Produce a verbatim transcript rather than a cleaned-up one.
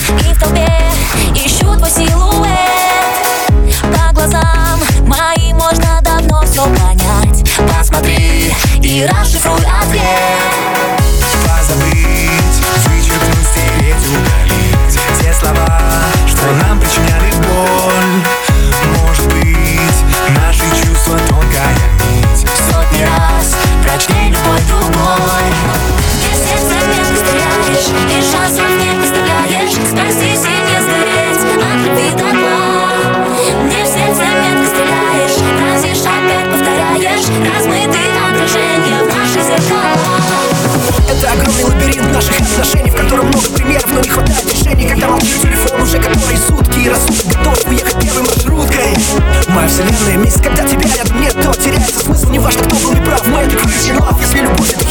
И в толпе ищу твой силуэт. По глазам моим можно давно все понять. Посмотри и расшифруй ответ. Позабыть, вычеркнуть, стереть, удалить те слова, что нам причиняли боль. Может быть, наши чувства тонкая нить. Сотни раз прочней любой другой. Где сердце мне стреляешь, и шансов не представляешь. Спросись и не сгореть от любви до дна. Мне в сердце метко стреляешь, разишь опять повторяешь. Размытые отражения в наши зеркала. Это огромный лабиринт наших отношений, в котором много примеров, но не хватает решений. Когда молчит телефон уже который сутки, и рассудок готов уехать первой маршруткой. Моя вселенная месяц, когда тебя рядом нет, то теряется смысл. Неважно, кто был неправ, мы это crazy love. Если любовь это